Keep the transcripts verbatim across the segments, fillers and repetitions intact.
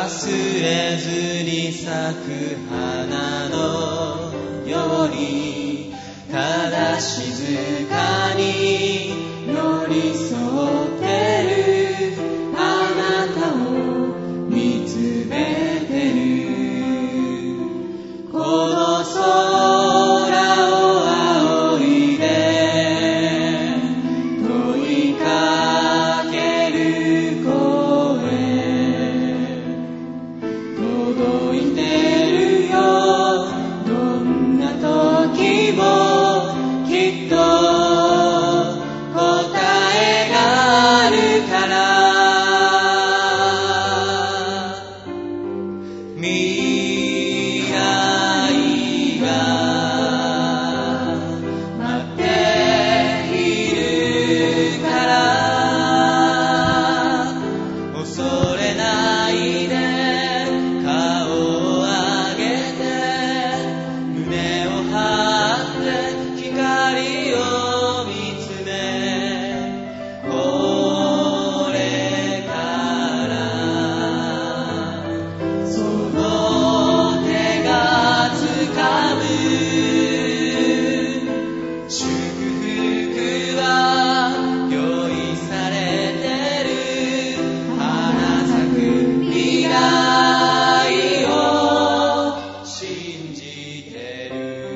忘れずに咲く花のようにただ静かに寄り添ってるあなたを見つめてる。この空を仰いで問いかける声届いてるよ。どんな時もきっと答えがあるから。未来が待っているから恐れないで顔を上げて胸を張って光を見つめこれからその手がつかむ祝福は用意されてる花咲く未来を信じてる。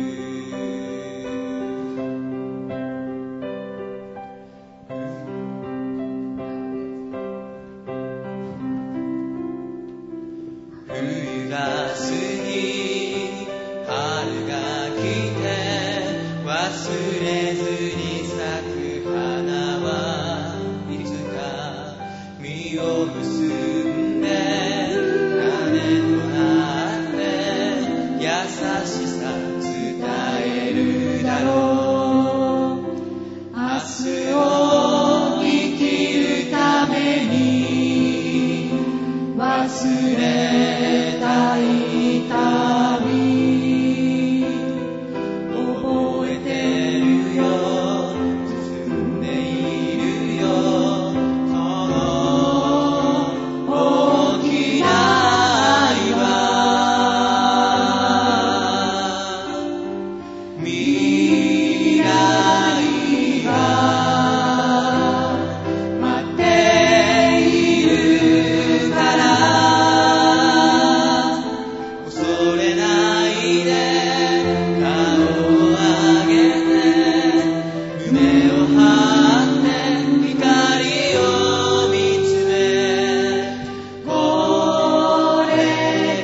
冬が過ぎ春が来て忘れずに咲く花はいつか実を結んで種となって優しさ伝えるだろう。明日を生きるために忘れたい旅覚えてるよ。進んでいるよ。その大きな愛は未来が待っているから恐れないで顔を上げて胸を張って光を見つめこれ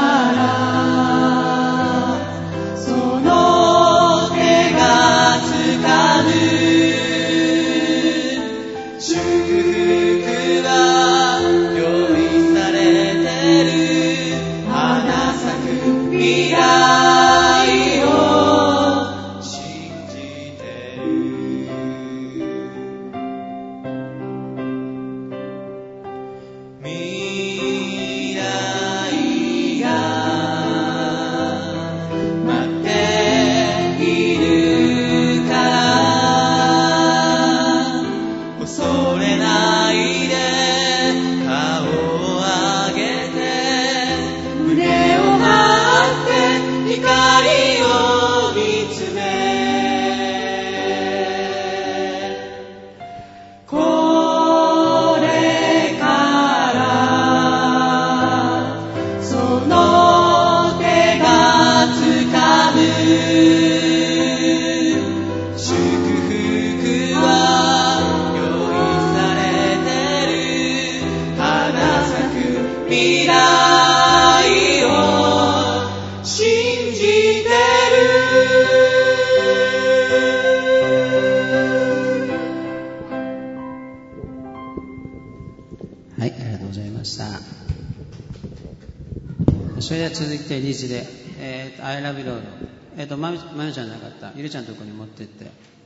からその手がつかむ祝福は用意されてる花咲く未来を信じてる。未来が待っているから恐れないで顔を上げて胸を張って光を見つめこれからその手がつかむ祝福は用意されてる花咲く未来を信じてる。 はい、ありがとうございました。それでは続いてリーチで、えーと、I love you Lord、えーと、まみ、まみちゃんじゃなかった、ゆりちゃんのところに持ってって、